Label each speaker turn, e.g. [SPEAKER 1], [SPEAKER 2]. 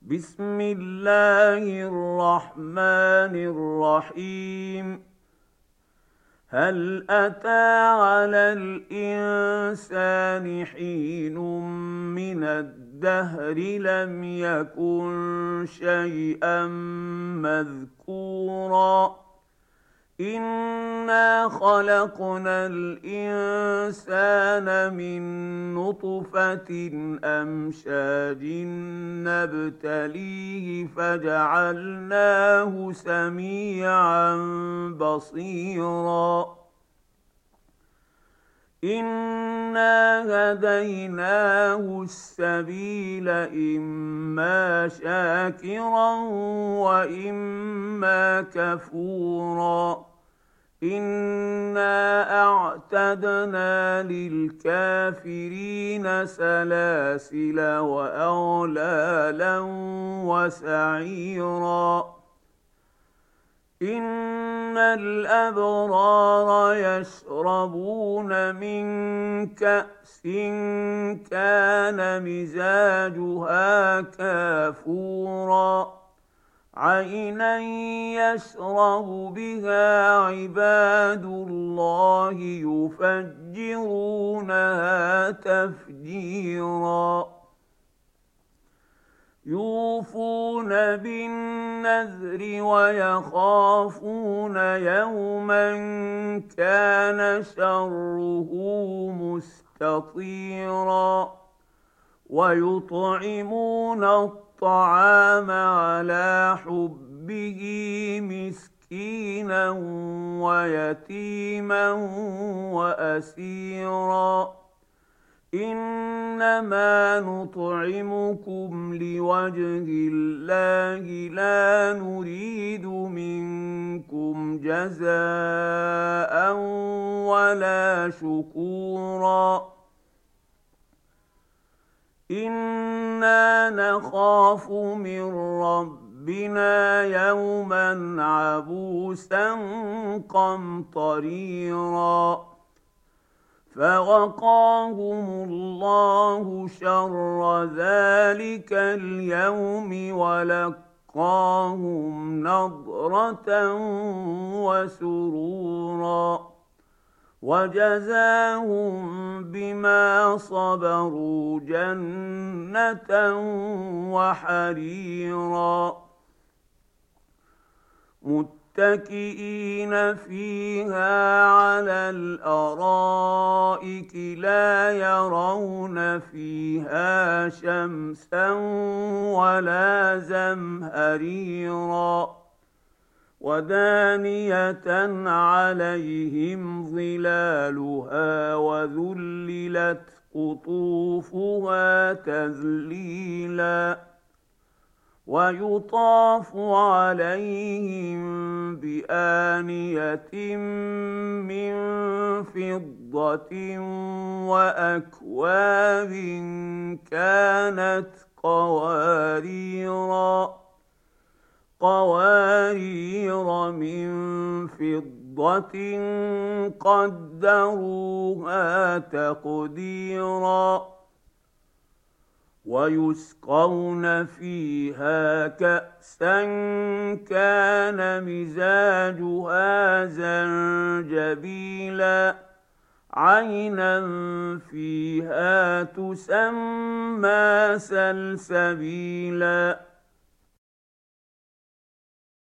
[SPEAKER 1] بسم الله الرحمن الرحيم. هل أتى على الإنسان حين من الدهر لم يكن شيئا مذكورا إنا خلقنا الإنسان من نطفة أمشاج نبتليه فجعلناه سميعا بصيرا إنا هديناه السبيل إما شاكرا وإما كفورا إنا أعتدنا للكافرين سلاسل وأغلالا وسعيرا إن الأبرار يشربون من كأس كان مزاجها كافورا عينا يشرب بها عباد الله يفجرونها تفجيرا يوفون بالنذر ويخافون يوما كان شره مستطيرا ويطعمون الطعام على حبه مسكينا ويتيما وأسيرا إنما نطعمكم لوجه الله لا نريد منكم جزاء ولا شكورا إنا نخاف من ربنا يوما عبوسا قمطريرا فوقاهم الله شر ذلك اليوم ولقاهم نضرة وسرورا وجزاهم بما صبروا جنة وحريرا متكئين فيها على الأرائك لا يرون فيها شمسا ولا زمهريرا ودانية عليهم ظلالها وذللت قطوفها تذليلا ويطاف عليهم بآنية من فضة وأكواب كانت قوارير من فضة قدروها تقديرا ويسقون فيها كأسا كان مزاجها زنجبيلا عينا فيها تسمى سلسبيلا